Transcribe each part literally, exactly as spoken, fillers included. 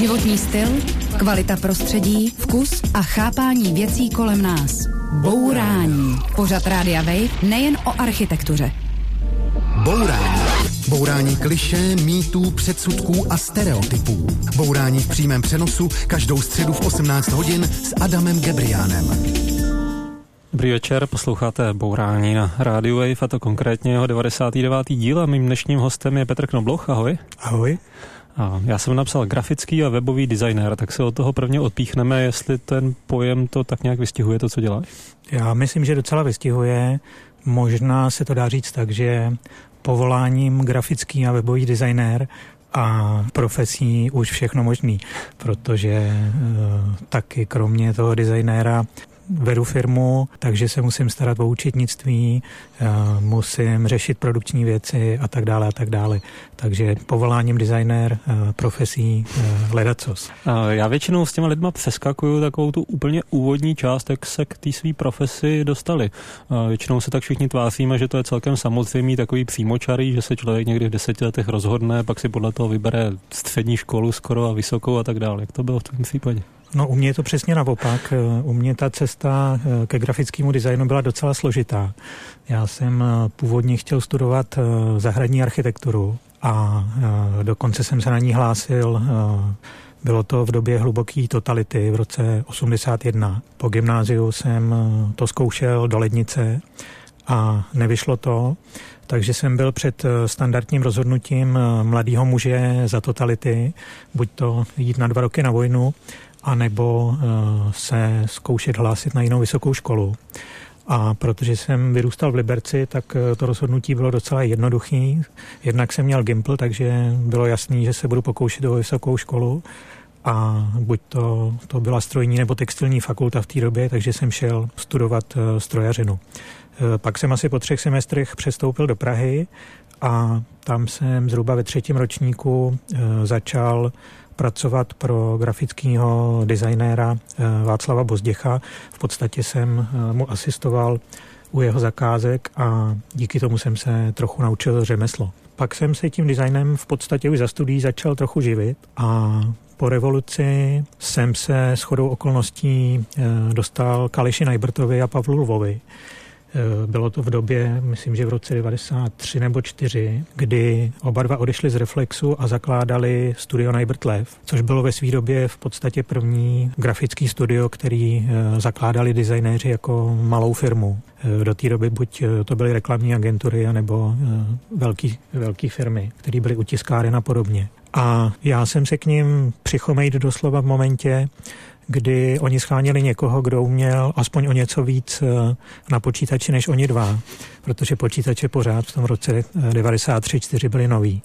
Životní styl, kvalita prostředí, vkus a chápání věcí kolem nás. Bourání. Pořad Rádia Wave nejen o architektuře. Bourání. Bourání klišé, mýtů, předsudků a stereotypů. Bourání v přímém přenosu každou středu v osmnáct hodin s Adamem Gebriánem. Dobrý večer, posloucháte Bourání na Rádiu Wave, a to konkrétně jeho devadesátý devátý díl, a mým dnešním hostem je Petr Knobloch. Ahoj. Ahoj. A já jsem napsal grafický a webový designér, tak se od toho prvně odpíchneme, jestli ten pojem to tak nějak vystihuje to, co děláš? Já myslím, že docela vystihuje. Možná se to dá říct tak, že povoláním grafický a webový designér a profesí už všechno možný, protože e, taky kromě toho designéra vedu firmu, takže se musím starat o účetnictví, musím řešit produkční věci a tak dále a tak dále. Takže povoláním designér, profesí, ledacos. Já většinou s těma lidma přeskakuju takovou tu úplně úvodní část, jak se k té své profesi dostali. Většinou se tak všichni tváříme, že to je celkem samozřejmý takový přímočarý, že se člověk někdy v deseti letech rozhodne, pak si podle toho vybere střední školu skoro a vysokou a tak dále. Jak to bylo v tom případě? No, u mě je to přesně naopak. U mě ta cesta ke grafickému designu byla docela složitá. Já jsem původně chtěl studovat zahradní architekturu a dokonce jsem se na ní hlásil. Bylo to v době hluboké totality v roce osmdesát jedna. Po gymnáziu jsem to zkoušel do Lednice a nevyšlo to, takže jsem byl před standardním rozhodnutím mladého muže za totality, buď to jít na dva roky na vojnu, anebo uh, se zkoušet hlásit na jinou vysokou školu. A protože jsem vyrůstal v Liberci, tak uh, to rozhodnutí bylo docela jednoduchý. Jednak jsem měl Gimpl, takže bylo jasný, že se budu pokoušet o vysokou školu. A buď to, to byla strojní nebo textilní fakulta v té době, takže jsem šel studovat uh, strojařinu. Uh, pak jsem asi po třech semestrech přestoupil do Prahy a tam jsem zhruba ve třetím ročníku uh, začal pracovat pro grafického designéra Václava Bozděcha. V podstatě jsem mu asistoval u jeho zakázek a díky tomu jsem se trochu naučil řemeslo. Pak jsem se tím designem v podstatě už za studií začal trochu živit a po revoluci jsem se shodou okolností dostal k Aleši Najbrtovi a Pavlu Lvovi. Bylo to v době, myslím, že v roce devadesát tři nebo čtyři, kdy oba dva odešli z Reflexu a zakládali studio Najbrt Lev, což bylo ve své době v podstatě první grafický studio, který zakládali designéři jako malou firmu. Do té doby buď to byly reklamní agentury, nebo velký, velký firmy, které byly u tiskáren a podobně. A já jsem se k ním přichomejt doslova v momentě, kdy oni scháněli někoho, kdo uměl aspoň o něco víc na počítači než oni dva, protože počítače pořád v tom roce devadesát tři čtyři byly nový.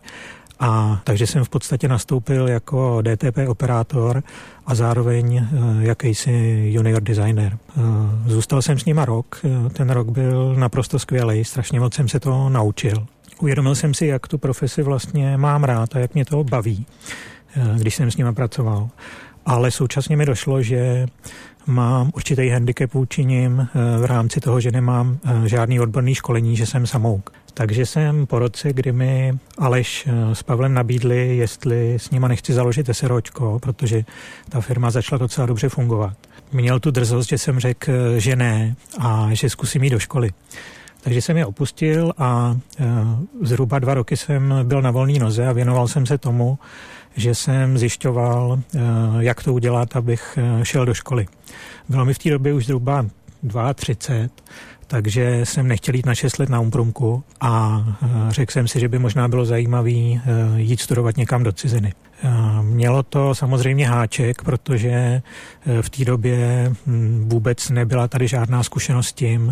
A takže jsem v podstatě nastoupil jako D T P operátor a zároveň jakýsi junior designer. Zůstal jsem s nima rok, ten rok byl naprosto skvělý, strašně moc jsem se to naučil. Uvědomil jsem si, jak tu profesi vlastně mám rád a jak mě to baví, když jsem s nima pracoval. Ale současně mi došlo, že mám určitý handicap vůči nim v rámci toho, že nemám žádný odborný školení, že jsem samouk. Takže jsem po roce, kdy mi Aleš s Pavlem nabídli, jestli s nima nechci založit SROčko, protože ta firma začala docela dobře fungovat. Měl tu drzost, že jsem řekl, že ne a že zkusím jít do školy. Takže jsem je opustil a zhruba dva roky jsem byl na volné noze a věnoval jsem se tomu, že jsem zjišťoval, jak to udělat, abych šel do školy. Bylo mi v té době už zhruba třicet dva, takže jsem nechtěl jít na šest let na Umprumku a řekl jsem si, že by možná bylo zajímavé jít studovat někam do ciziny. Mělo to samozřejmě háček, protože v té době vůbec nebyla tady žádná zkušenost s tím,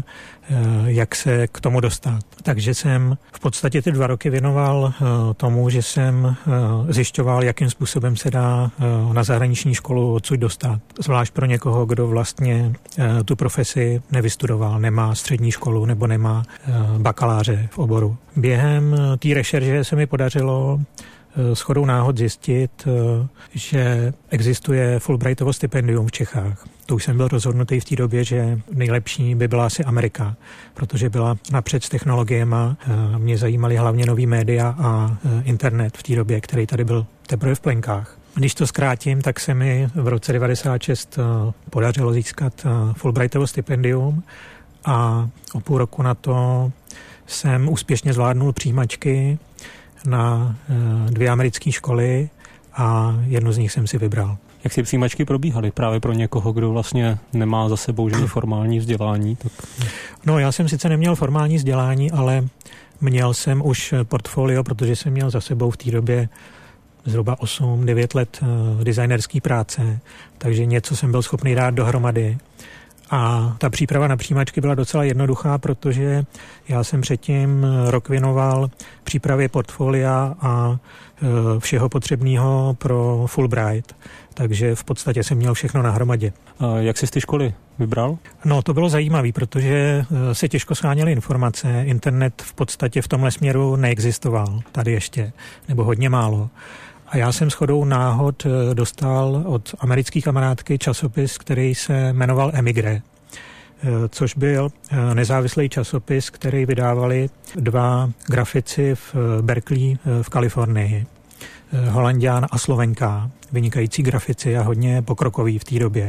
jak se k tomu dostat. Takže jsem v podstatě ty dva roky věnoval tomu, že jsem zjišťoval, jakým způsobem se dá na zahraniční školu odsud dostat. Zvlášť pro někoho, kdo vlastně tu profesi nevystudoval, nemá střední školu nebo nemá bakaláře v oboru. Během té rešerže se mi podařilo shodou náhod zjistit, že existuje Fulbrightovo stipendium v Čechách. To už jsem byl rozhodnutý v té době, že nejlepší by byla asi Amerika, protože byla napřed s technologiema. Mě zajímaly hlavně nový média a internet v té době, který tady byl teprve v plenkách. Když to zkrátím, tak se mi v roce devadesát šest podařilo získat Fulbrightovo stipendium a o půl roku na to jsem úspěšně zvládnul přijímačky na dvě americké školy a jednu z nich jsem si vybral. Jak ty přijímačky probíhaly právě pro někoho, kdo vlastně nemá za sebou žádné formální vzdělání? Tak... No, já jsem sice neměl formální vzdělání, ale měl jsem už portfolio, protože jsem měl za sebou v té době zhruba osm devět let designerské práce, takže něco jsem byl schopný dát dohromady. A ta příprava na přijímačky byla docela jednoduchá, protože já jsem předtím rok věnoval přípravě portfolia a všeho potřebného pro Fulbright. Takže v podstatě jsem měl všechno na hromadě. A jak jsi z ty školy vybral? No, to bylo zajímavé, protože se těžko sháněly informace. Internet v podstatě v tomhle směru neexistoval tady ještě, nebo hodně málo. A já jsem shodou náhod dostal od americké kamarádky časopis, který se jmenoval Emigre, což byl nezávislý časopis, který vydávali dva grafici v Berkeley v Kalifornii. Holanďan a Slovenka, vynikající grafici a hodně pokrokoví v té době.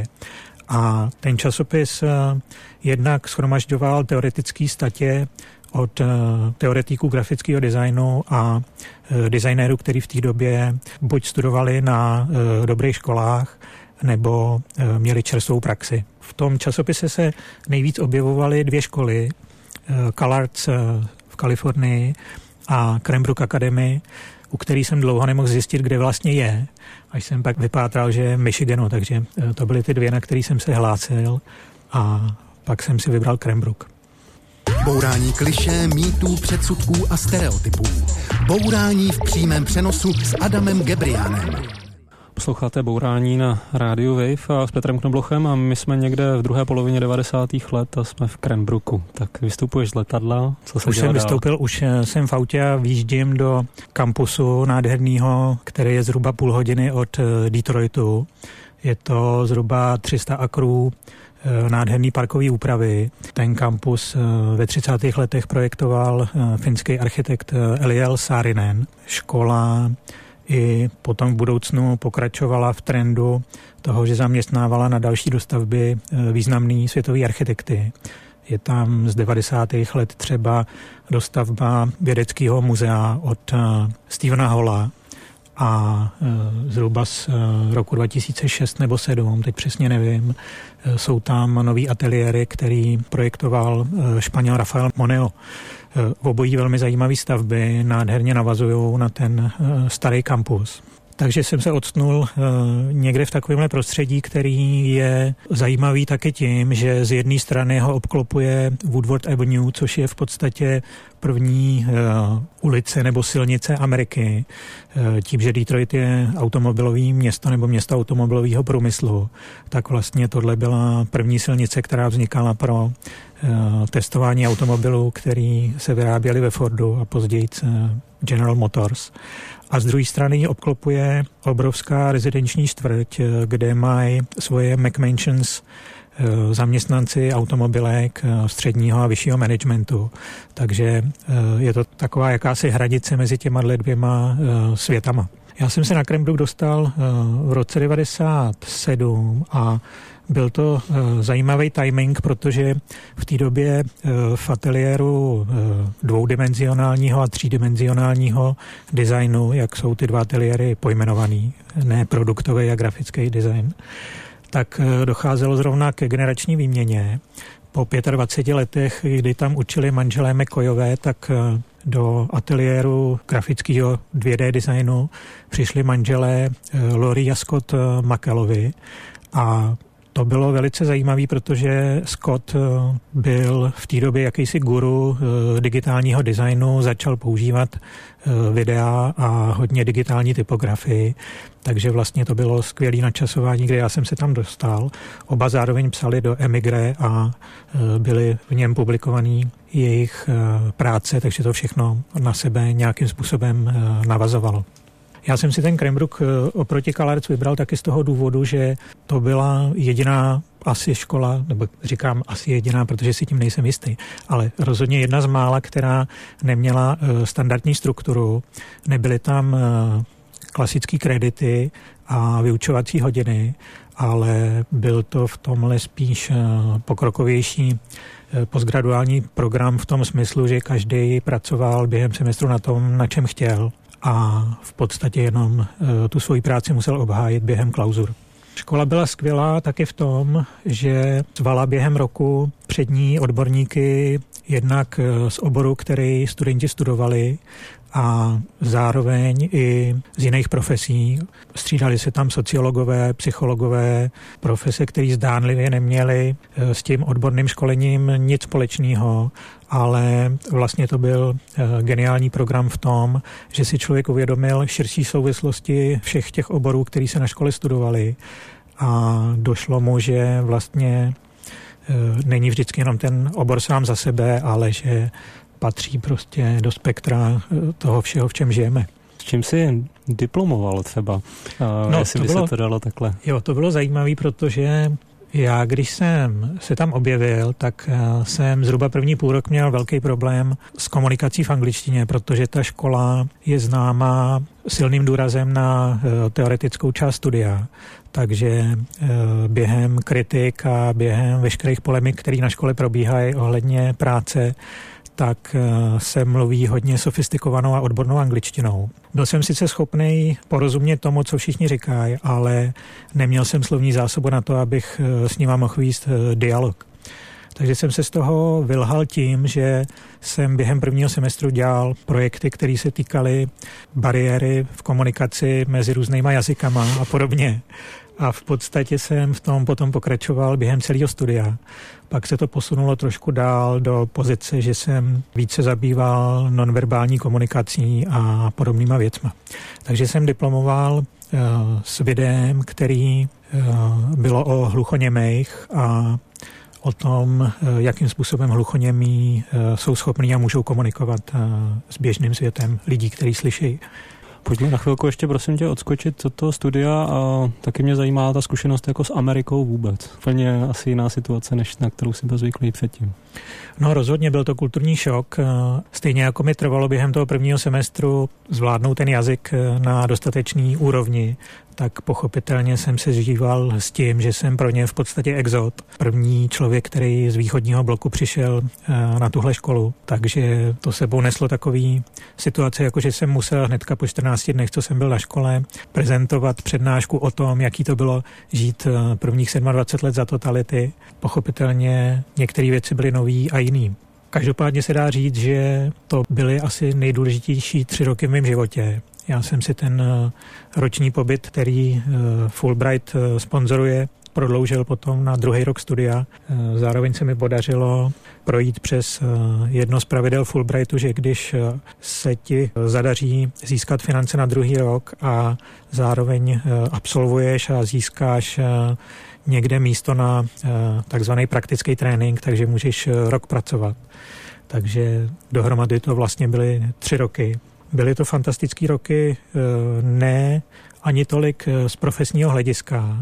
A ten časopis jednak shromažďoval teoretické statě od teoretiků grafického designu a designérů, kteří v té době buď studovali na dobrých školách, nebo měli čerstvou praxi. V tom časopise se nejvíc objevovaly dvě školy, CalArts v Kalifornii a Cranbrook Academy, u který jsem dlouho nemohl zjistit, kde vlastně je, až jsem pak vypátral, že je v Michiganu, takže to byly ty dvě, na který jsem se hlásil a pak jsem si vybral Cranbrook. Bourání klišé, mýtů, předsudků a stereotypů. Bourání v přímém přenosu s Adamem Gebrianem. Posloucháte Bourání na rádiu Wave a s Petrem Knoblochem a my jsme někde v druhé polovině devadesátých let a jsme v Cranbrooku. Tak vystupuješ z letadla, co se Už dělá jsem dál? vystoupil, už jsem v autě a výjíždím do kampusu nádherného, který je zhruba půl hodiny od Detroitu. Je to zhruba tři sta akrů nádherný parkový úpravy. Ten kampus ve třicátých letech projektoval finský architekt Eliel Saarinen. Škola i potom v budoucnu pokračovala v trendu toho, že zaměstnávala na další dostavby významný světový architekty. Je tam z devadesátých let třeba dostavba vědeckého muzea od Stephena Halla a zhruba z roku dva tisíce šest nebo sedm, teď přesně nevím, jsou tam nový ateliéry, který projektoval Španěl Rafael Moneo. V obojí velmi zajímavé stavby nádherně navazují na ten starý kampus. Takže jsem se odstnul někde v takovémhle prostředí, který je zajímavý taky tím, že z jedné strany ho obklopuje Woodward Avenue, což je v podstatě první ulice nebo silnice Ameriky. Tím, že Detroit je automobilový město nebo město automobilového průmyslu, tak vlastně tohle byla první silnice, která vznikala pro testování automobilů, který se vyráběly ve Fordu a později General Motors. A z druhé strany ji obklopuje obrovská rezidenční čtvrť, kde mají svoje McMansions zaměstnanci automobilek středního a vyššího managementu. Takže je to taková jakási hranice mezi těma dvěma světama. Já jsem se na Cranbrook dostal v roce devadesát sedm a byl to zajímavý timing, protože v té době v ateliéru dvoudimenzionálního a třídimenzionálního designu, jak jsou ty dva ateliéry pojmenovaný, ne produktový a grafický design, tak docházelo zrovna ke generační výměně. Po dvaceti pěti letech, kdy tam učili manželé McCoyové, tak do ateliéru grafického dvě dé designu přišli manželé Lori a Scott McCallovi a to bylo velice zajímavé, protože Scott byl v té době jakýsi guru digitálního designu, začal používat videa a hodně digitální typografii, takže vlastně to bylo skvělé načasování, kde já jsem se tam dostal. Oba zároveň psali do Emigre a byly v něm publikované jejich práce, takže to všechno na sebe nějakým způsobem navazovalo. Já jsem si ten Cranbrook oproti CalArts vybral taky z toho důvodu, že to byla jediná asi škola, nebo říkám asi jediná, protože si tím nejsem jistý, ale rozhodně jedna z mála, která neměla standardní strukturu. Nebyly tam klasické kredity a vyučovací hodiny, ale byl to v tomhle spíš pokrokovější postgraduální program v tom smyslu, že každý pracoval během semestru na tom, na čem chtěl a v podstatě jenom tu svoji práci musel obhájit během klauzur. Škola byla skvělá taky v tom, že zvala během roku přední odborníky jednak z oboru, který studenti studovali, a zároveň i z jiných profesí. Střídali se tam sociologové, psychologové, profese, které zdánlivě neměly s tím odborným školením nic společného, ale vlastně to byl geniální program v tom, že si člověk uvědomil širší souvislosti všech těch oborů, které se na škole studovali, a došlo mu, že vlastně není vždycky jenom ten obor sám za sebe, ale že patří prostě do spektra toho všeho, v čem žijeme. S čím jsi diplomoval třeba? No, jestli by bylo, se to dalo takhle. Jo, to bylo zajímavé, protože já, když jsem se tam objevil, tak jsem zhruba první půl rok měl velký problém s komunikací v angličtině, protože ta škola je známá silným důrazem na teoretickou část studia. Takže během kritik a během veškerých polemik, které na škole probíhají ohledně práce, tak se mluví hodně sofistikovanou a odbornou angličtinou. Byl jsem sice schopný porozumět tomu, co všichni říkají, ale neměl jsem slovní zásobu na to, abych s nima mohl vést dialog. Takže jsem se z toho vylhal tím, že jsem během prvního semestru dělal projekty, které se týkaly bariéry v komunikaci mezi různýma jazykama a podobně. A v podstatě jsem v tom potom pokračoval během celého studia. Pak se to posunulo trošku dál do pozice, že jsem více zabýval nonverbální komunikací a podobnýma věcma. Takže jsem diplomoval uh, s videem, který uh, bylo o hluchoněmejch a o tom, uh, jakým způsobem hluchoněmí uh, jsou schopní a můžou komunikovat uh, s běžným světem lidí, kteří slyší. Pojďme na chvilku ještě, prosím tě, odskočit do toho studia a taky mě zajímá ta zkušenost jako s Amerikou vůbec. Úplně asi jiná situace, než na kterou si byl zvyklý předtím. No rozhodně byl to kulturní šok. Stejně jako mi trvalo během toho prvního semestru zvládnout ten jazyk na dostatečný úrovni, tak pochopitelně jsem se zžíval s tím, že jsem pro ně v podstatě exot. První člověk, který z východního bloku přišel na tuhle školu. Takže to sebou neslo takový situace, jako že jsem musel hnedka po čtrnácti dnech, co jsem byl na škole, prezentovat přednášku o tom, jaký to bylo žít prvních dvacet sedm let za totality. Pochopitelně některé věci byly nový a jiný. Každopádně se dá říct, že to byly asi nejdůležitější tři roky v mém životě. Já jsem si ten roční pobyt, který Fulbright sponzoruje, prodloužil potom na druhý rok studia. Zároveň se mi podařilo projít přes jedno z pravidel Fulbrightu, že když se ti zadaří získat finance na druhý rok a zároveň absolvuješ a získáš někde místo na takzvaný praktický trénink, takže můžeš rok pracovat. Takže dohromady to vlastně byly tři roky. Byly to fantastické roky, ne ani tolik z profesního hlediska,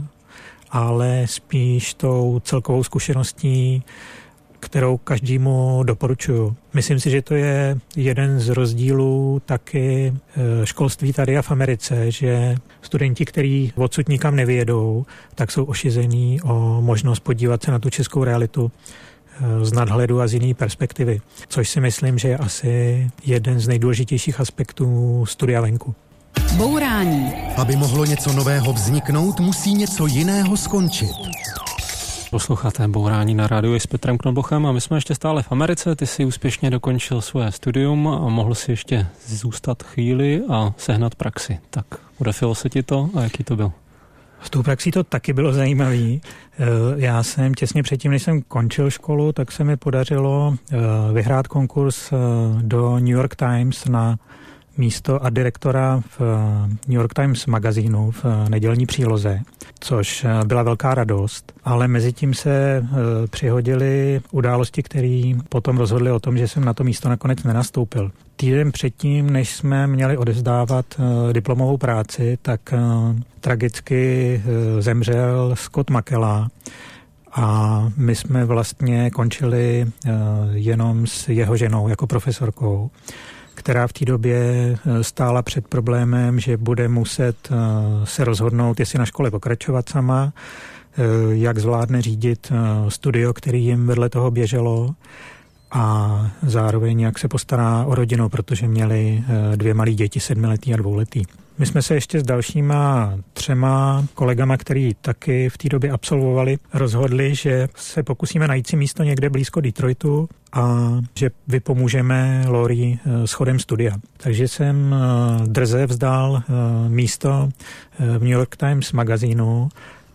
ale spíš tou celkovou zkušeností, kterou každému doporučuju. Myslím si, že to je jeden z rozdílů taky školství tady a v Americe, že studenti, kteří odsud nikam nevyjedou, tak jsou ošizení o možnost podívat se na tu českou realitu z nadhledu a z jiné perspektivy, což si myslím, že je asi jeden z nejdůležitějších aspektů studia venku. Bourání. Aby mohlo něco nového vzniknout, musí něco jiného skončit. Posloucháte Bourání na rádiu s Petrem Knobochem a my jsme ještě stále v Americe. Ty si úspěšně dokončil svoje studium a mohl si ještě zůstat chvíli a sehnat praxi. Tak podefilo se ti to a jaký to byl? S tou praxí to taky bylo zajímavé. Já jsem těsně předtím, než jsem končil školu, tak se mi podařilo vyhrát konkurs do New York Times na místo art direktora v New York Times magazínu v nedělní příloze, což byla velká radost. Ale mezi tím se přihodily události, které potom rozhodly o tom, že jsem na to místo nakonec nenastoupil. Týden předtím, než jsme měli odevzdávat diplomovou práci, tak tragicky zemřel Scott McKella a my jsme vlastně končili jenom s jeho ženou jako profesorkou. která v té době stála před problémem, že bude muset se rozhodnout, jestli na škole pokračovat sama, jak zvládne řídit studio, který jim vedle toho běželo, a zároveň jak se postará o rodinu, protože měli dvě malé děti, sedmiletý a dvouletý. My jsme se ještě s dalšíma třema kolegama, který taky v té době absolvovali, rozhodli, že se pokusíme najít si místo někde blízko Detroitu a že vypomůžeme Lori s chodem studia. Takže jsem drze vzdal místo v New York Times magazínu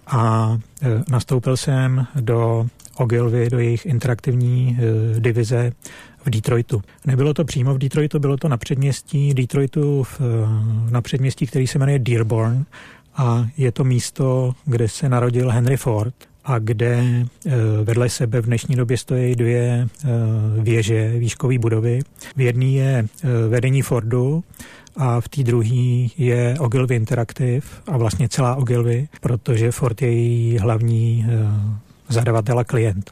a nastoupil jsem do Ogilvy, do jejich interaktivní divize v Detroitu. Nebylo to přímo v Detroitu, bylo to na předměstí Detroitu, v, na předměstí, který se jmenuje Dearborn, a je to místo, kde se narodil Henry Ford a kde vedle sebe v dnešní době stojí dvě věže, výškové budovy. V jedné je vedení Fordu a v té druhé je Ogilvy Interactive a vlastně celá Ogilvy, protože Ford je její hlavní zadavatel a klient.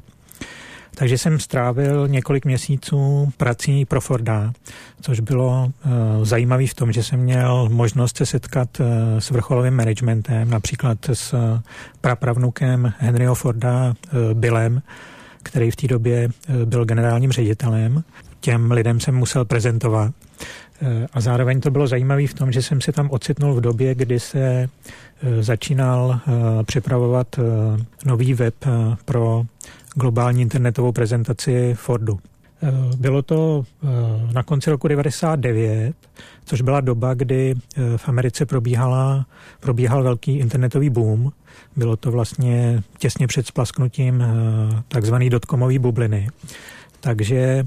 Takže jsem strávil několik měsíců prací pro Forda, což bylo uh, zajímavé v tom, že jsem měl možnost se setkat uh, s vrcholovým managementem, například s uh, prapravnukem Henryho Forda, uh, Billem, který v té době uh, byl generálním ředitelem. Těm lidem jsem musel prezentovat. Uh, a zároveň to bylo zajímavé v tom, že jsem se tam ocitnul v době, kdy se uh, začínal uh, připravovat uh, nový web uh, pro globální internetovou prezentaci Fordu. Bylo to na konci roku devadesát devět, což byla doba, kdy v Americe probíhala, probíhal velký internetový boom. Bylo to vlastně těsně před splasknutím takzvaný dotcomový bubliny. Takže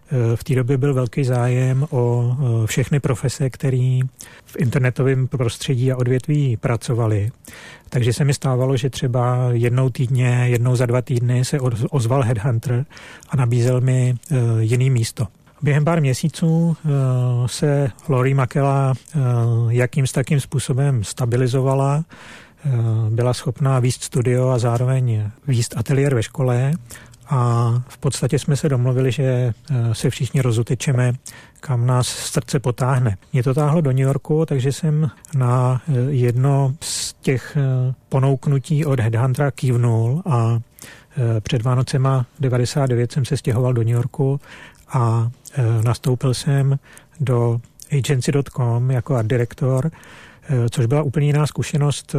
v té době byl velký zájem o všechny profese, které v internetovém prostředí a odvětví pracovaly. Takže se mi stávalo, že třeba jednou týdně, jednou za dva týdny se ozval headhunter a nabízel mi jiný místo. Během pár měsíců se Lori Makela jakým takým způsobem stabilizovala, byla schopná vést studio a zároveň vést ateliér ve škole. A v podstatě jsme se domluvili, že se všichni rozutečeme, kam nás srdce potáhne. Mě to táhlo do New Yorku, takže jsem na jedno z těch ponouknutí od headhuntera kývnul a před Vánocema devadesát devět jsem se stěhoval do New Yorku a nastoupil jsem do agency tečka com jako art direktor, což byla úplně jiná zkušenost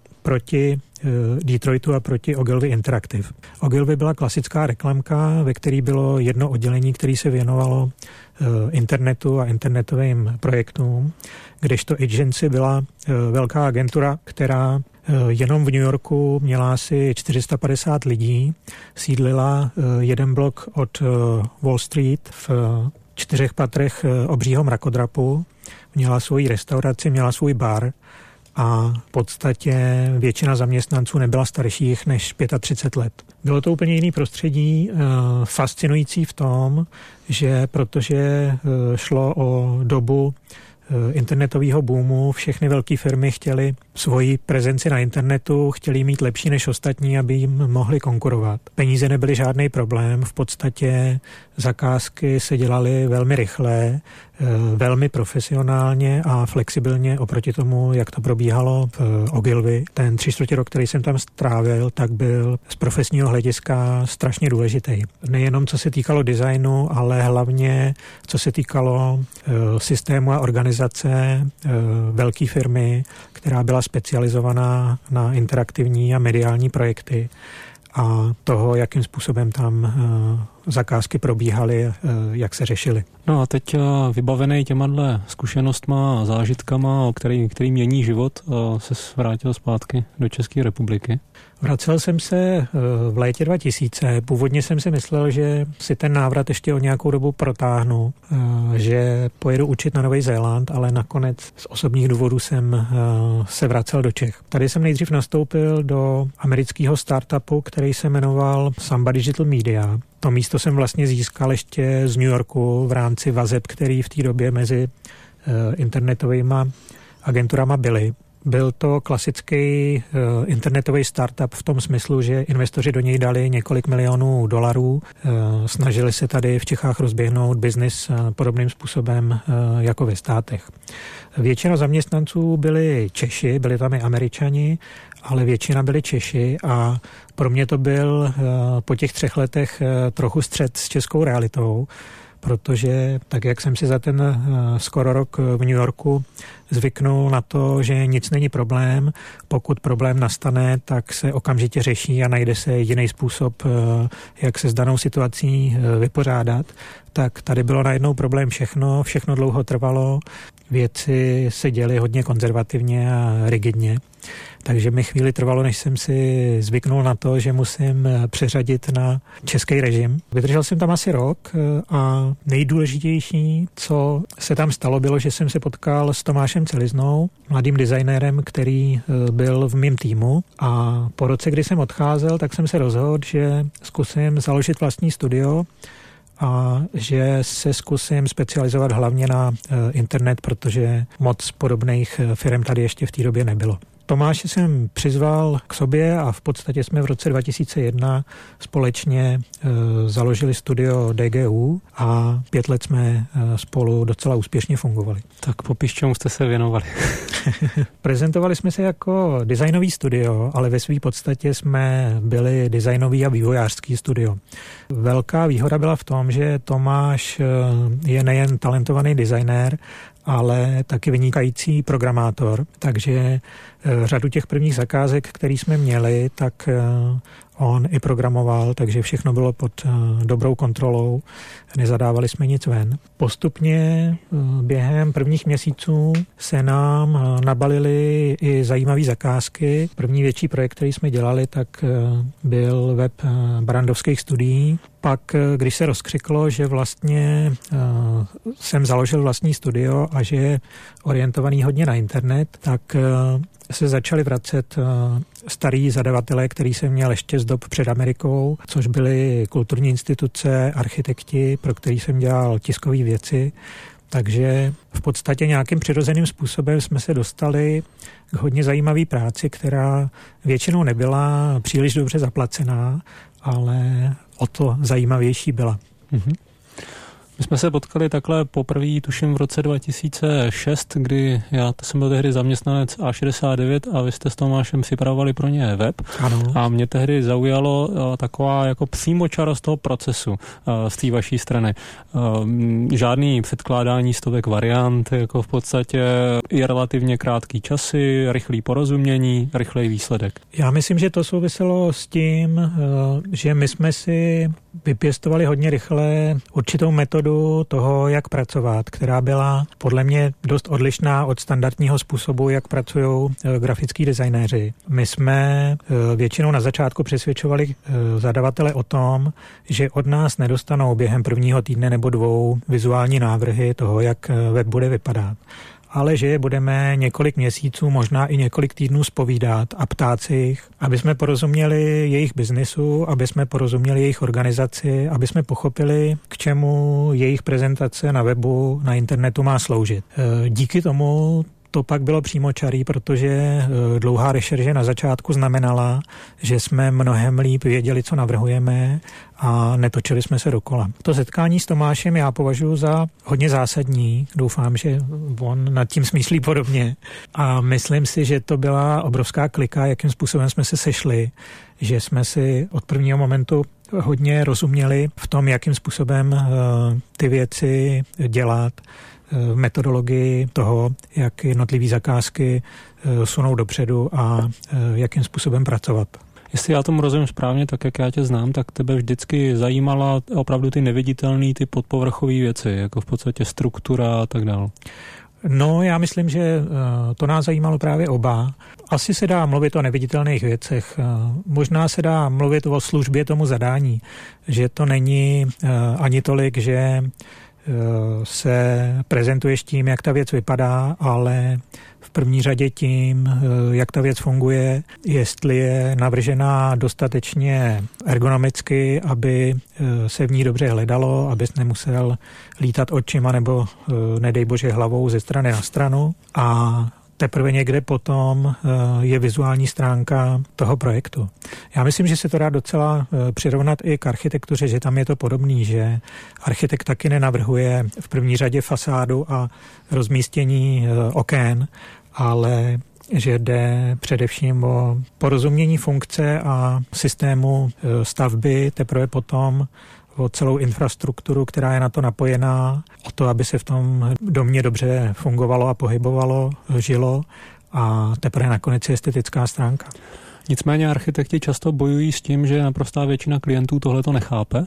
proti Detroitu a proti Ogilvy Interactive. Ogilvy byla klasická reklamka, ve které bylo jedno oddělení, které se věnovalo internetu a internetovým projektům, kdežto agency byla velká agentura, která jenom v New Yorku měla asi čtyři sta padesát lidí, sídlila jeden blok od Wall Street v čtyřech patrech obřího mrakodrapu, měla svoji restauraci, měla svůj bar, a v podstatě většina zaměstnanců nebyla starších než třicet pět let. Bylo to úplně jiný prostředí, fascinující v tom, že protože šlo o dobu internetového boomu, všechny velké firmy chtěly svoji prezenci na internetu, chtěli mít lepší než ostatní, aby jim mohli konkurovat. Peníze nebyly žádný problém, v podstatě zakázky se dělaly velmi rychle, velmi profesionálně a flexibilně oproti tomu, jak to probíhalo v Ogilvy. Ten tři čtvrtě rok, který jsem tam strávil, tak byl z profesního hlediska strašně důležitý. Nejenom co se týkalo designu, ale hlavně co se týkalo systému a organizace velké firmy, která byla specializovaná na interaktivní a mediální projekty a toho, jakým způsobem tam zakázky probíhaly, jak se řešily. No a teď vybavený těma zkušenostma a zážitkama, který, který mění život, se vrátil zpátky do České republiky. Vracel jsem se v létě dva tisíce. Původně jsem si myslel, že si ten návrat ještě o nějakou dobu protáhnu, že pojedu učit na Nový Zéland, ale nakonec z osobních důvodů jsem se vracel do Čech. Tady jsem nejdřív nastoupil do amerického startupu, který se jmenoval Samba Digital Media. To místo jsem vlastně získal ještě z New Yorku v rámci vazeb, který v té době mezi internetovými agenturama byly. Byl to klasický internetový startup v tom smyslu, že investoři do něj dali několik milionů dolarů. Snažili se tady v Čechách rozběhnout biznis podobným způsobem jako ve státech. Většina zaměstnanců byli Češi, byli tam i Američani, ale většina byli Češi a pro mě to byl po těch třech letech trochu střet s českou realitou, protože tak, jak jsem si za ten skoro rok v New Yorku zvyknul na to, že nic není problém, pokud problém nastane, tak se okamžitě řeší a najde se jiný způsob, jak se s danou situací vypořádat, tak tady bylo najednou problém všechno, všechno dlouho trvalo, věci se děly hodně konzervativně a rigidně. Takže mi chvíli trvalo, než jsem si zvyknul na to, že musím přeřadit na český režim. Vydržel jsem tam asi rok a nejdůležitější, co se tam stalo, bylo, že jsem se potkal s Tomášem Celiznou, mladým designérem, který byl v mém týmu. A po roce, kdy jsem odcházel, tak jsem se rozhodl, že zkusím založit vlastní studio a že se zkusím specializovat hlavně na internet, protože moc podobných firm tady ještě v té době nebylo. Tomáše jsem přizval k sobě a v podstatě jsme v roce dva tisíce jedna společně e, založili studio D G U a pět let jsme e, spolu docela úspěšně fungovali. Tak popiš, čemu jste se věnovali. Prezentovali jsme se jako designový studio, ale ve své podstatě jsme byli designový a vývojářský studio. Velká výhoda byla v tom, že Tomáš je nejen talentovaný designér, ale taky vynikající programátor, takže řadu těch prvních zakázek, které jsme měli, tak on i programoval, takže všechno bylo pod dobrou kontrolou, nezadávali jsme nic ven. Postupně během prvních měsíců se nám nabalily i zajímavé zakázky. První větší projekt, který jsme dělali, tak byl web Barandovských studií. Pak, když se rozkřiklo, že vlastně jsem založil vlastní studio a že je orientovaný hodně na internet, tak se začali vracet starý zadavatelé, který jsem měl ještě z dob před Amerikou, což byly kulturní instituce, architekti, pro který jsem dělal tiskové věci. Takže v podstatě nějakým přirozeným způsobem jsme se dostali k hodně zajímavé práci, která většinou nebyla příliš dobře zaplacená, ale o to zajímavější byla. Mm-hmm. My jsme se potkali takhle poprvé, tuším v roce dva tisíce šest, kdy já to jsem byl tehdy zaměstnanec A šedesát devět a vy jste s Tomášem připravovali pro ně web. Ano. A mě tehdy zaujalo uh, taková jako přímočara z toho procesu uh, z té vaší strany. Uh, žádný předkládání stovek variant, jako v podstatě i relativně krátký časy, rychlý porozumění, rychlej výsledek. Já myslím, že to souviselo s tím, uh, že my jsme si vypěstovali hodně rychle určitou metodu toho, jak pracovat, která byla podle mě dost odlišná od standardního způsobu, jak pracují grafický designéři. My jsme většinou na začátku přesvědčovali zadavatele o tom, že od nás nedostanou během prvního týdne nebo dvou vizuální návrhy toho, jak web bude vypadat, ale že je budeme několik měsíců, možná i několik týdnů zpovídat a ptát si jich, aby jsme porozuměli jejich biznisu, aby jsme porozuměli jejich organizaci, aby jsme pochopili, k čemu jejich prezentace na webu, na internetu má sloužit. Díky tomu to pak bylo přímočarý, protože dlouhá rešerže na začátku znamenala, že jsme mnohem líp věděli, co navrhujeme a netočili jsme se dokola. To setkání s Tomášem já považuji za hodně zásadní. Doufám, že on nad tím smýšlí podobně. A myslím si, že to byla obrovská klika, jakým způsobem jsme se sešli, že jsme si od prvního momentu hodně rozuměli v tom, jakým způsobem ty věci dělat, v metodologii toho, jak jednotlivé zakázky sunou dopředu a jakým způsobem pracovat. Jestli já tomu rozumím správně, tak jak já tě znám, tak tebe vždycky zajímala opravdu ty neviditelné, ty podpovrchové věci, jako v podstatě struktura a tak dále. No, já myslím, že to nás zajímalo právě oba. Asi se dá mluvit o neviditelných věcech. Možná se dá mluvit o službě tomu zadání, že to není ani tolik, že se prezentuješ tím, jak ta věc vypadá, ale v první řadě tím, jak ta věc funguje, jestli je navržená dostatečně ergonomicky, aby se v ní dobře hledalo, abys nemusel lítat očima nebo nedej bože hlavou ze strany na stranu. A teprve někde potom je vizuální stránka toho projektu. Já myslím, že se to dá docela přirovnat i k architektuře, že tam je to podobný, že architekt taky nenavrhuje v první řadě fasádu a rozmístění okén, ale že jde především o porozumění funkce a systému stavby, teprve potom o celou infrastrukturu, která je na to napojená, o to, aby se v tom domě dobře fungovalo a pohybovalo, žilo, a teprve nakonec je estetická stránka. Nicméně architekti často bojují s tím, že naprostá většina klientů tohle to nechápe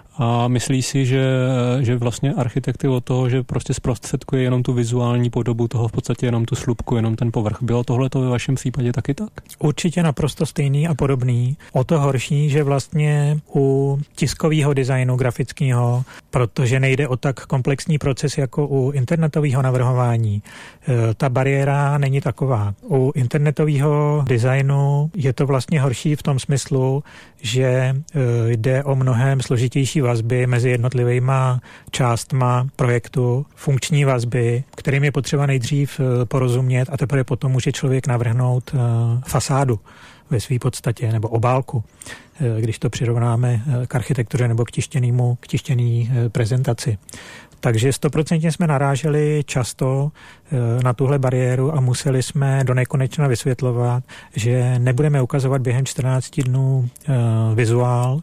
a myslí si, že, že vlastně architekty od toho, že prostě zprostředkuje jenom tu vizuální podobu toho, v podstatě jenom tu slupku, jenom ten povrch. Bylo tohle to ve vašem případě taky tak? Určitě naprosto stejný a podobný. O to horší, že vlastně u tiskového designu grafického, protože nejde o tak komplexní proces jako u internetového navrhování, ta bariéra není taková. U internetového designu je to vlastně horší v tom smyslu, že jde o mnohem složitější vazby mezi jednotlivýma částma projektu, funkční vazby, kterým je potřeba nejdřív porozumět a teprve potom může člověk navrhnout fasádu ve své podstatě nebo obálku, když to přirovnáme k architektuře nebo k tištěnému, k tištěný prezentaci. Takže stoprocentně jsme naráželi často na tuhle bariéru a museli jsme do nekonečna vysvětlovat, že nebudeme ukazovat během čtrnácti dnů vizuál,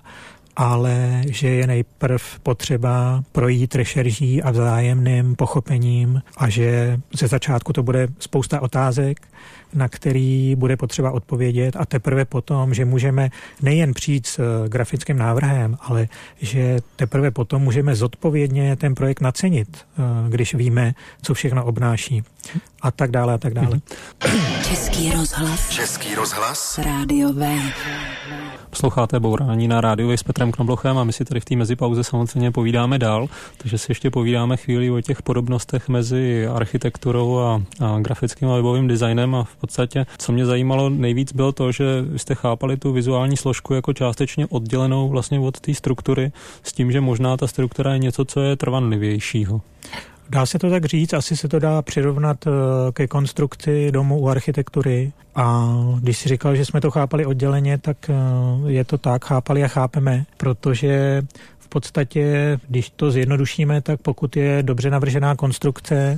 ale že je nejprv potřeba projít rešerží a vzájemným pochopením a že ze začátku to bude spousta otázek, na který bude potřeba odpovědět a teprve potom, že můžeme nejen přijít s grafickým návrhem, ale že teprve potom můžeme zodpovědně ten projekt nacenit, když víme, co všechno obnáší a tak dále a tak dále. Český rozhlas. Český rozhlas. Rádio Wave. Posloucháte Bourání na Rádiu Wave s Petrem Knoblochem a my si tady v té mezipauze samozřejmě povídáme dál, takže si ještě povídáme chvíli o těch podobnostech mezi architekturou a, a grafickým a webovým designem a v podstatě, co mě zajímalo nejvíc, bylo to, že jste chápali tu vizuální složku jako částečně oddělenou vlastně od té struktury s tím, že možná ta struktura je něco, co je trvanlivějšího. Dá se to tak říct, asi se to dá přirovnat ke konstrukci domu u architektury a když si říkal, že jsme to chápali odděleně, tak je to tak, chápali a chápeme, protože v podstatě, když to zjednodušíme, tak pokud je dobře navržená konstrukce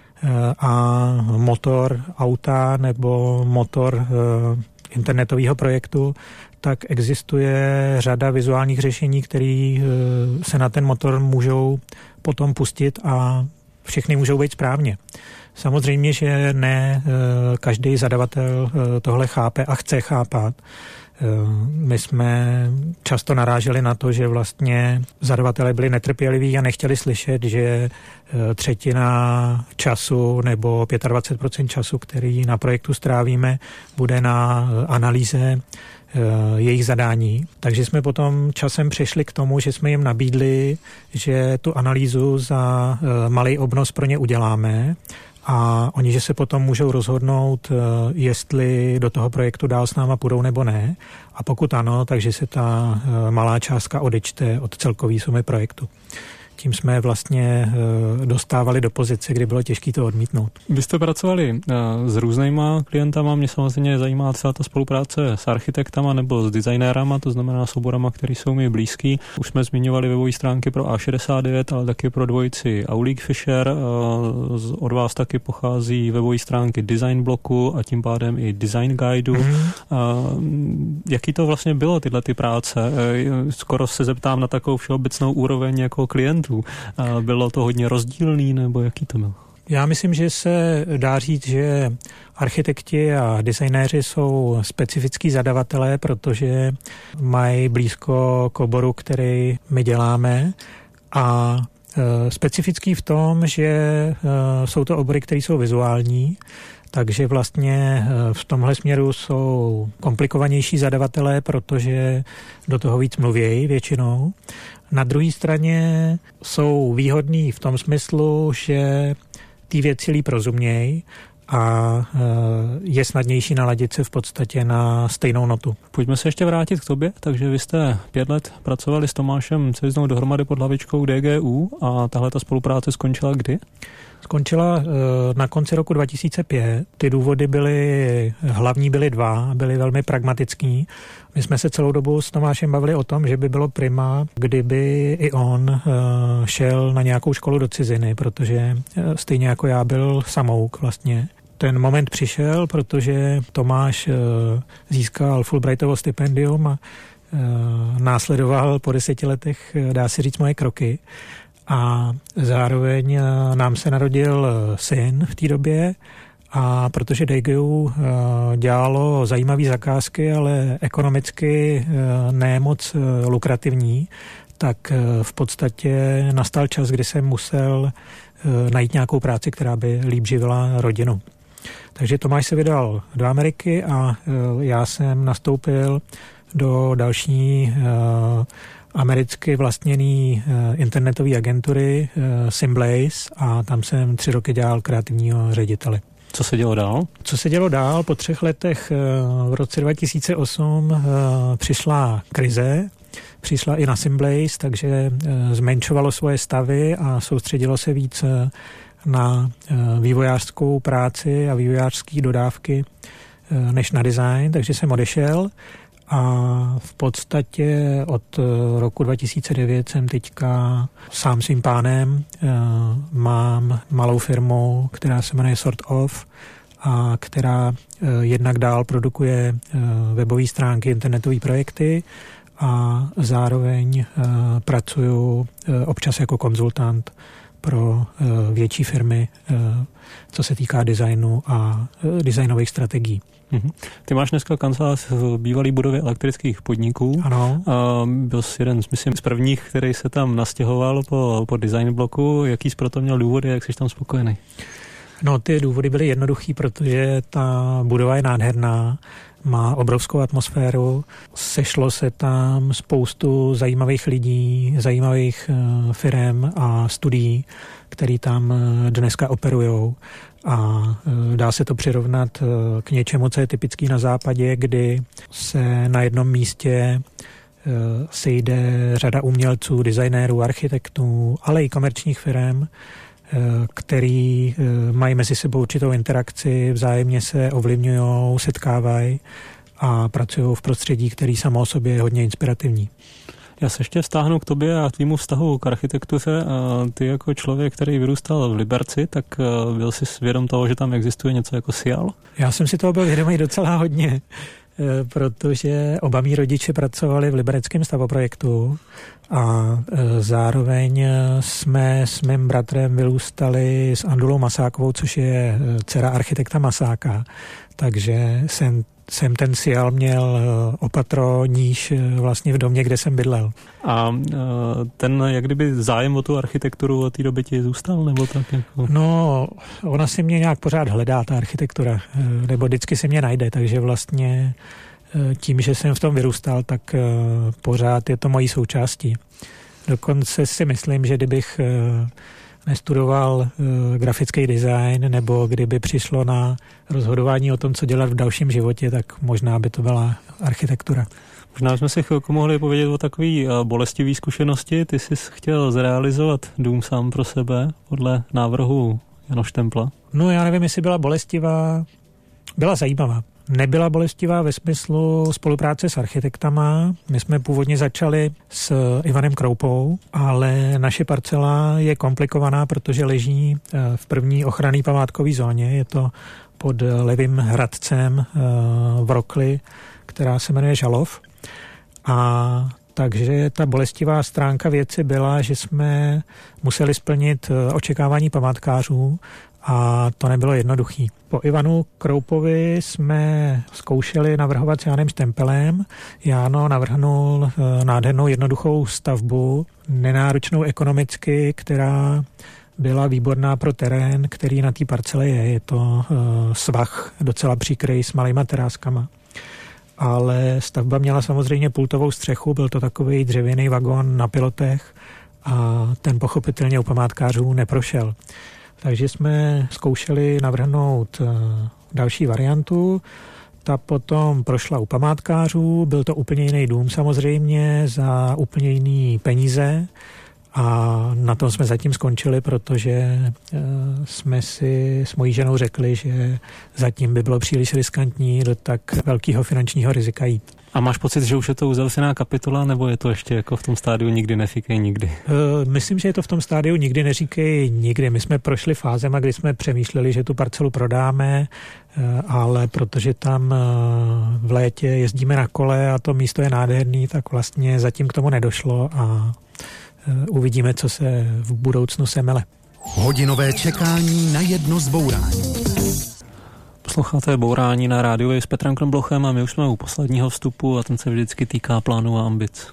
a motor auta nebo motor internetového projektu, tak existuje řada vizuálních řešení, které se na ten motor můžou potom pustit a všechny můžou být správně. Samozřejmě, že ne každý zadavatel tohle chápe a chce chápat. My jsme často naráželi na to, že vlastně zadavatelé byli netrpěliví a nechtěli slyšet, že třetina času nebo dvacet pět procent času, který na projektu strávíme, bude na analýze jejich zadání. Takže jsme potom časem přešli k tomu, že jsme jim nabídli, že tu analýzu za malý obnos pro ně uděláme a oni, že se potom můžou rozhodnout, jestli do toho projektu dál s náma půjdou nebo ne. A pokud ano, takže se ta malá částka odečte od celkové sumy projektu. Tím jsme vlastně dostávali do pozice, kdy bylo těžké to odmítnout. Vy jste pracovali s různýma klientama, mě samozřejmě zajímá třeba ta spolupráce s architektama nebo s designérama, to znamená s oborama, který jsou mi blízký. Už jsme zmiňovali webové stránky pro A šedesát devět, ale taky pro dvojici Aulig Fischer. Od vás taky pochází webové stránky Design Bloku a tím pádem i Design Guideu. Mm. Jaký to vlastně bylo, tyhle ty práce? Skoro se zeptám na takovou všeobecnou úroveň jako klientů. Bylo to hodně rozdílný, nebo jaký to byl? Já myslím, že se dá říct, že architekti a designéři jsou specifický zadavatelé, protože mají blízko k oboru, který my děláme a e, specifický v tom, že e, jsou to obory, které jsou vizuální, takže vlastně v tomhle směru jsou komplikovanější zadavatelé, protože do toho víc mluvějí většinou. Na druhé straně jsou výhodní v tom smyslu, že ty věci líp rozumějí a je snadnější naladit se v podstatě na stejnou notu. Pojďme se ještě vrátit k tobě. Takže vy jste pět let pracovali s Tomášem Cviznou dohromady pod hlavičkou D G U a tahle ta spolupráce skončila kdy? Skončila na konci roku dva tisíce pět. Ty důvody byly, hlavní byly dva, byly velmi pragmatický. My jsme se celou dobu s Tomášem bavili o tom, že by bylo prima, kdyby i on šel na nějakou školu do ciziny, protože stejně jako já byl samouk vlastně. Ten moment přišel, protože Tomáš získal Fulbrightovo stipendium a následoval po deseti letech, dá se říct, moje kroky. A zároveň nám se narodil syn v té době a protože Daegu dělalo zajímavé zakázky, ale ekonomicky ne moc lukrativní, tak v podstatě nastal čas, kdy jsem musel najít nějakou práci, která by líp živila rodinu. Takže Tomáš se vydal do Ameriky a já jsem nastoupil do další americky vlastněný internetové agentury Symblaze a tam jsem tři roky dělal kreativního ředitele. Co se dělo dál? Co se dělo dál? Po třech letech v roce dva tisíce osm přišla krize, přišla i na Symblaze, takže zmenšovalo svoje stavy a soustředilo se víc na vývojářskou práci a vývojářské dodávky než na design, takže jsem odešel. A v podstatě od roku dva tisíce devět jsem teďka sám svým pánem. Mám malou firmu, která se jmenuje Sort of a která jednak dál produkuje webové stránky, internetové projekty a zároveň pracuju občas jako konzultant pro větší firmy, co se týká designu a designových strategií. Mm-hmm. Ty máš dneska kancelář v bývalý budově elektrických podniků. Ano. A byl jsi jeden, myslím, z prvních, který se tam nastěhoval po, po design bloku. Jaký jsi proto měl důvody, jak jsi tam spokojený? No, ty důvody byly jednoduchý, protože ta budova je nádherná, má obrovskou atmosféru, sešlo se tam spoustu zajímavých lidí, zajímavých uh, firem a studií, který tam uh, dneska operujou. A uh, dá se to přirovnat uh, k něčemu, co je typický na západě, kdy se na jednom místě uh, sejde řada umělců, designérů, architektů, ale i komerčních firem, který mají mezi sebou určitou interakci, vzájemně se ovlivňují, setkávají a pracují v prostředí, který samo o sobě je hodně inspirativní. Já se ještě vztáhnu k tobě a tvýmu vztahu k architektuře. Ty jako člověk, který vyrůstal v Liberci, tak byl jsi vědom toho, že tam existuje něco jako SIAL? Já jsem si toho byl vědomý docela hodně, protože oba mý rodiče pracovali v libereckém stavoprojektu a zároveň jsme s mým bratrem vyrůstali s Andulou Masákovou, což je dcera architekta Masáka, takže jsem jsem ten SIAL měl opatro níž vlastně v domě, kde jsem bydlel. A ten, jak kdyby zájem o tu architekturu od té doby ti zůstal, nebo tak? Jako? No, ona si mě nějak pořád hledá, ta architektura, nebo vždycky si mě najde, takže vlastně tím, že jsem v tom vyrůstal, tak pořád je to mojí součástí. Dokonce si myslím, že kdybych nestudoval uh, grafický design, nebo kdyby přišlo na rozhodování o tom, co dělat v dalším životě, tak možná by to byla architektura. Možná jsme si chvilku mohli povědět o takové uh, bolestivé zkušenosti. Ty jsi chtěl zrealizovat dům sám pro sebe podle návrhu Jana Štempla. No já nevím, jestli byla bolestivá. Byla zajímavá. Nebyla bolestivá ve smyslu spolupráce s architektama. My jsme původně začali s Ivanem Kroupou, ale naše parcela je komplikovaná, protože leží v první ochranné památkové zóně. Je to pod levým hradcem v Rokli, která se jmenuje Žalov. A takže ta bolestivá stránka věci byla, že jsme museli splnit očekávání památkářů, a to nebylo jednoduchý. Po Ivanu Kroupovi jsme zkoušeli navrhovat s Janem Štempelem. Jáno navrhnul nádhernou jednoduchou stavbu, nenáročnou ekonomicky, která byla výborná pro terén, který na té parcele je. Je to uh, svah docela příkrý s malýma teráskama. Ale stavba měla samozřejmě pultovou střechu, byl to takový dřevěný vagon na pilotech a ten pochopitelně u památkářů neprošel. Takže jsme zkoušeli navrhnout další variantu. Ta potom prošla u památkářů, byl to úplně jiný dům samozřejmě, za úplně jiný peníze A na tom jsme zatím skončili, protože jsme si s mojí ženou řekli, že zatím by bylo příliš riskantní do tak velkého finančního rizika jít. A máš pocit, že už je to uzavřená kapitola, nebo je to ještě jako v tom stádiu nikdy neříkej nikdy? Myslím, že je to v tom stádiu nikdy neříkej nikdy. My jsme prošli fázema, kdy jsme přemýšleli, že tu parcelu prodáme, ale protože tam v létě jezdíme na kole a to místo je nádherný, tak vlastně zatím k tomu nedošlo a uvidíme, co se v budoucnu semele. Hodinové čekání na jedno zbourání. Posloucháte Bourání na rádiu s Petrem Krmblochem a my už jsme u posledního vstupu a ten se vždycky týká plánu a ambic.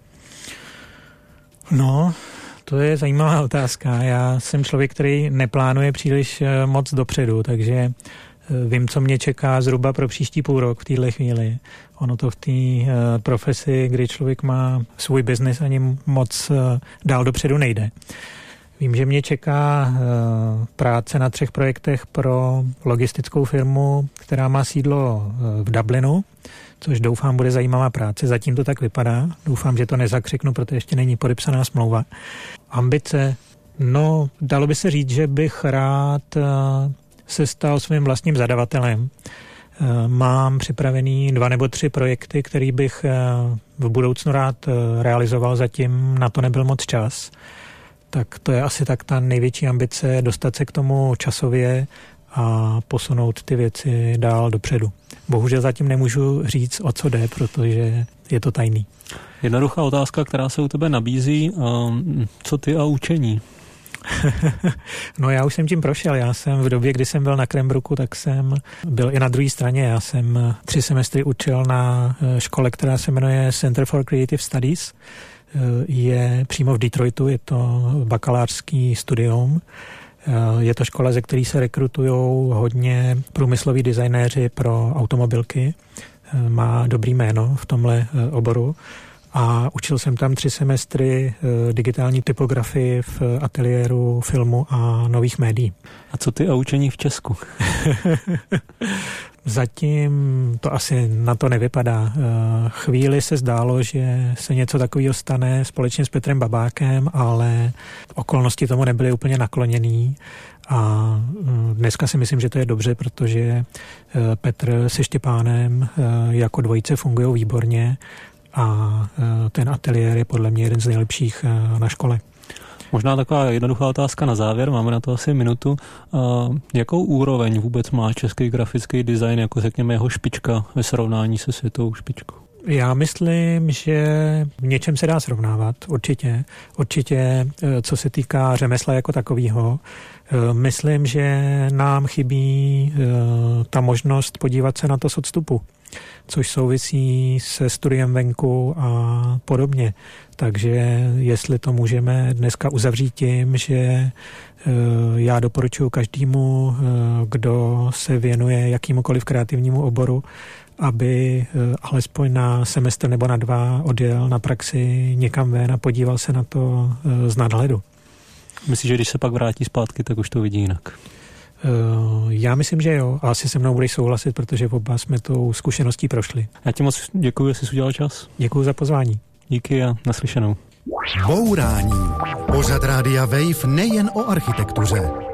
No, to je zajímavá otázka. Já jsem člověk, který neplánuje příliš moc dopředu, takže vím, co mě čeká zhruba pro příští půl rok v téhle chvíli. Ono to v té profesi, kdy člověk má svůj biznis, ani moc dál dopředu nejde. Vím, že mě čeká práce na třech projektech pro logistickou firmu, která má sídlo v Dublinu, což doufám bude zajímavá práce. Zatím to tak vypadá. Doufám, že to nezakřiknu, protože ještě není podepsaná smlouva. Ambice. No, dalo by se říct, že bych rád se stal svým vlastním zadavatelem. Mám připravený dva nebo tři projekty, který bych v budoucnu rád realizoval. Zatím na to nebyl moc čas. Tak to je asi tak ta největší ambice, dostat se k tomu časově a posunout ty věci dál dopředu. Bohužel zatím nemůžu říct, o co jde, protože je to tajný. Jednoduchá otázka, která se u tebe nabízí. Co ty a učení? No já už jsem tím prošel. Já jsem v době, kdy jsem byl na Cranbrooku, tak jsem byl i na druhé straně. Já jsem tři semestry učil na škole, která se jmenuje Center for Creative Studies. Je přímo v Detroitu, je to bakalářský studium. Je to škola, ze které se rekrutují hodně průmysloví designéři pro automobilky. Má dobrý jméno v tomhle oboru. A učil jsem tam tři semestry digitální typografii v ateliéru filmu a nových médií. A co ty a učení v Česku? Zatím to asi na to nevypadá. Chvíli se zdálo, že se něco takového stane společně s Petrem Babákem, ale okolnosti tomu nebyly úplně nakloněný. A dneska si myslím, že to je dobře, protože Petr se Štěpánem jako dvojice fungují výborně a ten ateliér je podle mě jeden z nejlepších na škole. Možná taková jednoduchá otázka na závěr, máme na to asi minutu. Uh, jakou úroveň vůbec má český grafický design, jako řekněme jeho špička ve srovnání se světovou špičkou? Já myslím, že v něčem se dá srovnávat, určitě. Určitě, co se týká řemesla jako takového. Myslím, že nám chybí ta možnost podívat se na to z odstupu, což souvisí se studiem venku a podobně. Takže jestli to můžeme dneska uzavřít tím, že já doporučuji každému, kdo se věnuje jakýmukoliv kreativnímu oboru, aby alespoň na semestr nebo na dva odjel na praxi někam ven a podíval se na to z nadhledu. Myslíš, že když se pak vrátí zpátky, tak už to vidí jinak? Já myslím, že jo. A asi se mnou budeš souhlasit, protože oba jsme tou zkušeností prošli. Já ti moc děkuji, že jsi udělal čas. Děkuji za pozvání. Díky a naslyšenou. Bourání. Pořad Rádia Wave nejen o architektuře.